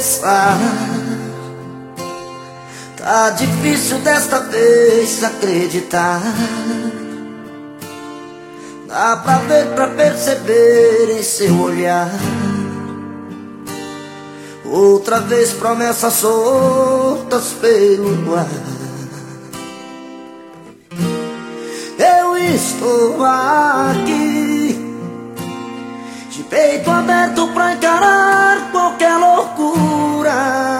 confessar, tá difícil desta vez acreditar. Dá pra ver, pra perceber em seu olhar. Outra vez promessas soltas pelo ar. Eu estou aqui, de peito aberto pra encarar qualquer loucura,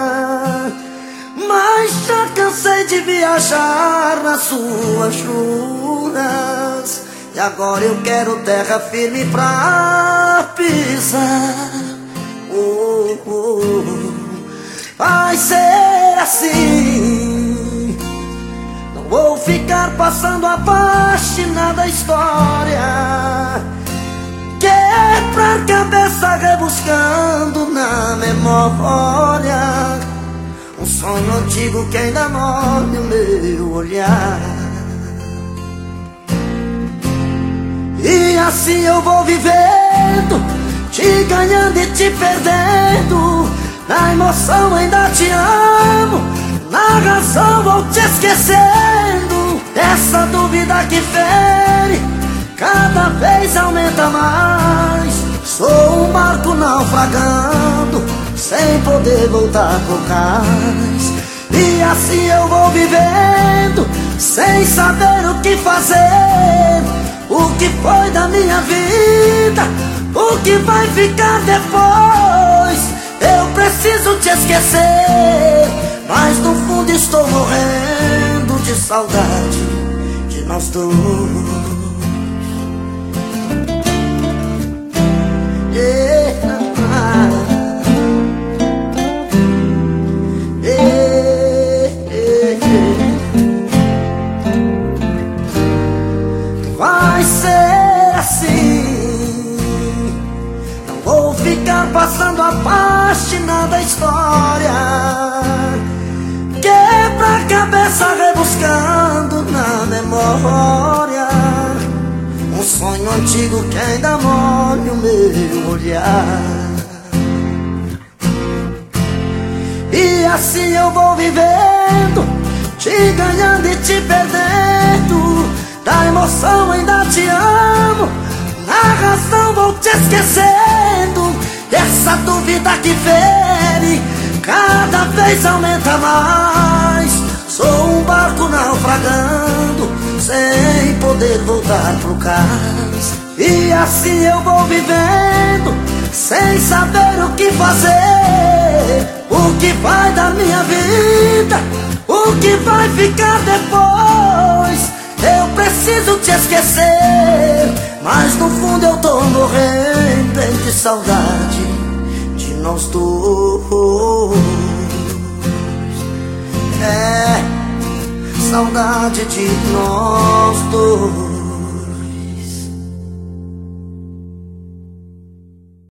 mas já cansei de viajar nas suas juras, e agora eu quero terra firme pra pisar. Oh, oh, vai ser assim. Não vou ficar passando a página da história, quebrar a cabeça rebuscando na memória um sonho antigo que ainda molha o meu olhar. E assim eu vou vivendo, te ganhando e te perdendo. Na emoção ainda te amo, na razão vou te esquecendo. Essa dúvida que fere cada vez aumenta mais. Sou um barco naufragando, sem poder voltar pro cais. E assim eu vou vivendo, sem saber o que fazer. O que foi da minha vida, o que vai ficar depois? Eu preciso te esquecer, mas no fundo estou morrendo de saudade de nós dois. Vai ser assim. Não vou ficar passando a página da história, quebra a cabeça rebuscando na memória um sonho antigo que ainda molha o meu olhar. E assim eu vou vivendo, te ganhando e te perdendo. Da emoção ainda te amo, na razão vou te esquecendo. Essa dúvida que fere cada vez aumenta mais. Sou um barco naufragando, sem poder voltar pro cais. E assim eu vou vivendo, sem saber o que fazer. O que vai da minha vida, o que vai ficar depois? Eu preciso te esquecer, mas no fundo eu tô morrendo de saudade de nós dois. É, saudade de nós dois.